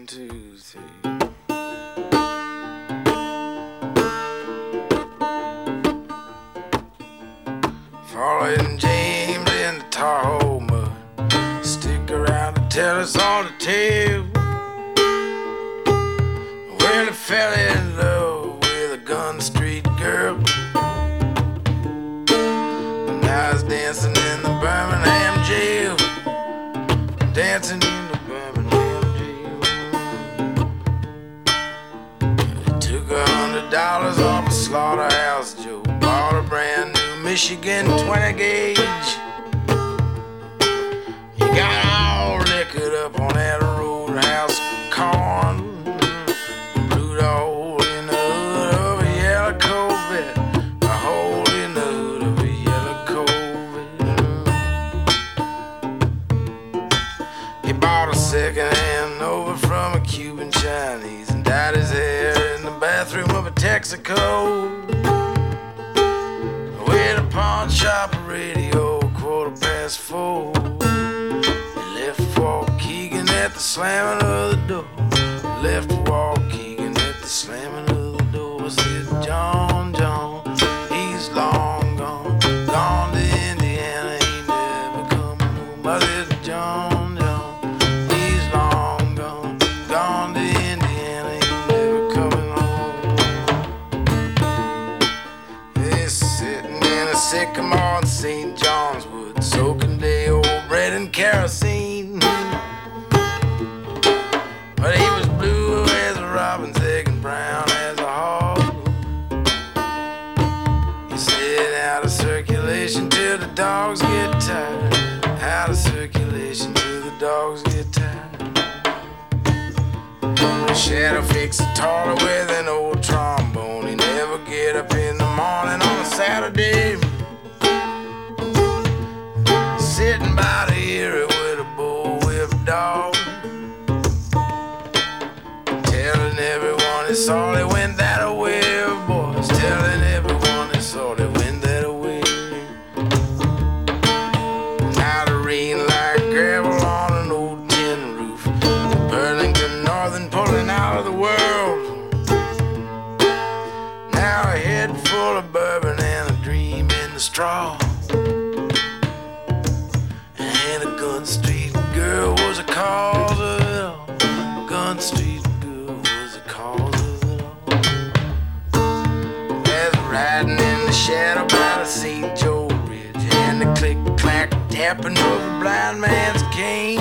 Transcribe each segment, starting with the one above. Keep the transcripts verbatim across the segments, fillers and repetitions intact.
two, three. Following James in the Tar Hole mud. Stick around to tell us all the tale. Where he fell in love with a Gun Street girl. And now he's dancing in the Birmingham jail. Dancing in the Birmingham jail. He took a hundred dollars off a slaughterhouse Joe. Bought a brand new Michigan twenty gauge. He got all liquored up on that roadhouse corn. Blew a hole in the hood of a yellow Corvette. A hole in the hood of a yellow Corvette. He bought a second-hand Nova from a Cuban Chinese and dyed his hair in the bathroom of a Texaco. With a pawn shop radio, quarter past four. He left Waukegan at the slamming of the door. He left Waukegan at the slamming of the door. I said, John, John, he's long gone. Gone to Indiana, he never come home. I said, John, John, he's long gone. Gone to Indiana, he never coming home. He's sitting in a sycamore in Saint John's Wood, soaking day old bread and kerosene. But he was blue as a robin's egg and brown as a hog. He said out of circulation till the dogs get tired. Out of circulation till the dogs get tired. The shadow fixed the taller with an old trombone. He never get up in the morning on a Saturday. Sitting by the ear with a bullwhip dog. Telling everyone he saw they went that away, boys. Telling everyone they saw they went that away. Now the rain like gravel on an old tin roof. Burlington Northern pulling out of the world. Now a head full of bourbon and a dream in the straw. And a Gun Street girl was a cause of it all. Gun Street girl was a cause of it all. As riding in the shadow by the Saint Joe Ridge, and the click-clack tapping of a blind man's cane.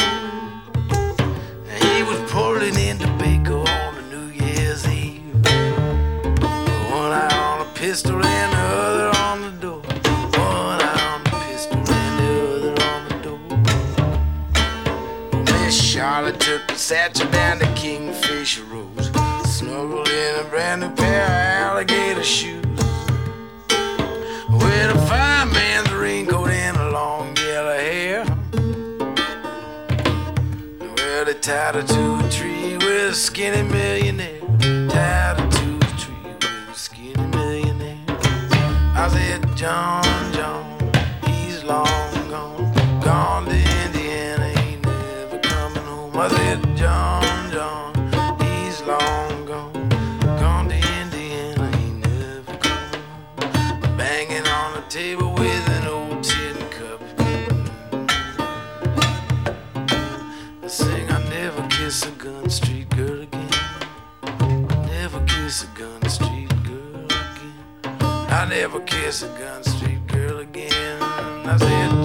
He was pulling into Baco on a New Year's Eve. One eye on a pistol and the other on the door. One eye on the pistol and the other on the door. Miss Charlotte took the satchel down to Kingfisher Rose, snuggled in a brand new pair of alligator shoes. With a fine man's raincoat and a long yellow hair. Well, they tied her to a tree with a skinny millionaire. Tied her to a tree with a skinny millionaire. I said, John, John, he's long gone. Gone to Indiana, ain't never coming home. I said, John, John, he's long gone. Gone to Indiana, ain't never coming home. Banging on the table with an old tin cup. I sing, I never kiss a Gun Street girl again. Never kiss a Gun Street girl again. I never kiss a Gun Street girl again. I said,